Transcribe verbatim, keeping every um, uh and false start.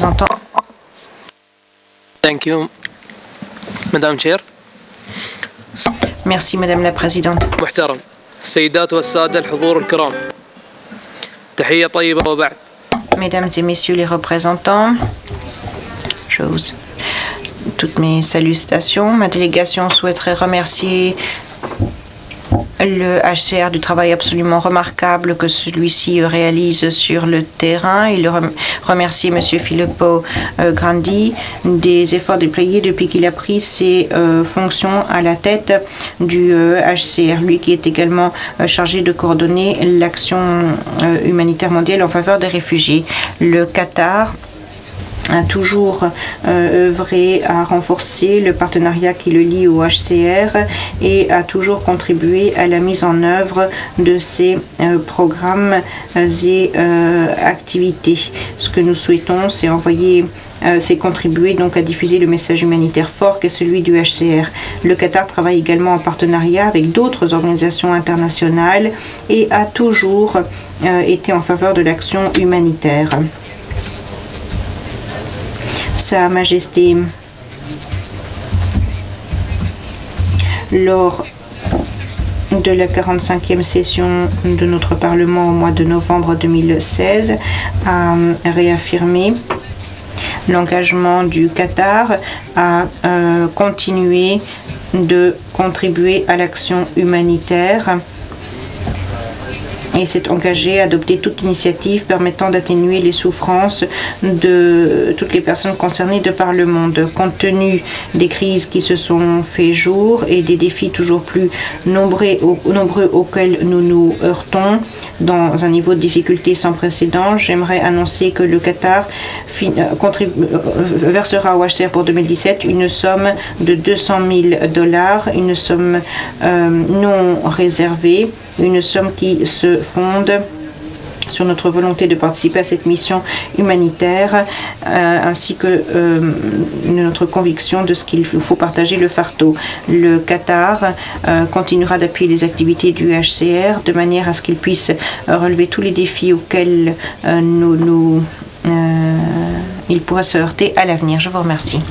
représentant. Thank you, Madame Chair. Merci, Madame la Présidente. محترم السيدات والسادة الحضور الكرام تحية طيبة وبعد. Mesdames et Messieurs les représentants, j'ose toutes mes salutations. Ma délégation souhaiterait remercier le H C R du travail absolument remarquable que celui-ci réalise sur le terrain. Il remercie M. Filippo Grandi des efforts déployés depuis qu'il a pris ses euh, fonctions à la tête du euh, H C R, lui qui est également euh, chargé de coordonner l'action euh, humanitaire mondiale en faveur des réfugiés. Le Qatar a toujours euh, œuvré à renforcer le partenariat qui le lie au H C R et a toujours contribué à la mise en œuvre de ces euh, programmes et euh, activités. Ce que nous souhaitons, c'est envoyer Euh, c'est contribuer donc à diffuser le message humanitaire fort qu'est celui du H C R. Le Qatar travaille également en partenariat avec d'autres organisations internationales et a toujours euh, été en faveur de l'action humanitaire. Sa Majesté, lors de la quarante-cinquième session de notre Parlement au mois de novembre deux mille seize, a réaffirmé l'engagement du Qatar à euh, continuer de contribuer à l'action humanitaire et s'est engagé à adopter toute initiative permettant d'atténuer les souffrances de toutes les personnes concernées de par le monde. Compte tenu des crises qui se sont fait jour et des défis toujours plus nombreux, nombreux auxquels nous nous heurtons, dans un niveau de difficulté sans précédent, j'aimerais annoncer que le Qatar versera au H C R pour deux mille dix-sept une somme de deux cent mille dollars, une somme euh, non réservée, une somme qui se fonde sur notre volonté de participer à cette mission humanitaire, euh, ainsi que euh, notre conviction de ce qu'il faut partager le fardeau. Le Qatar euh, continuera d'appuyer les activités du H C R de manière à ce qu'il puisse euh, relever tous les défis auxquels euh, nous, nous, euh, il pourra se heurter à l'avenir. Je vous remercie.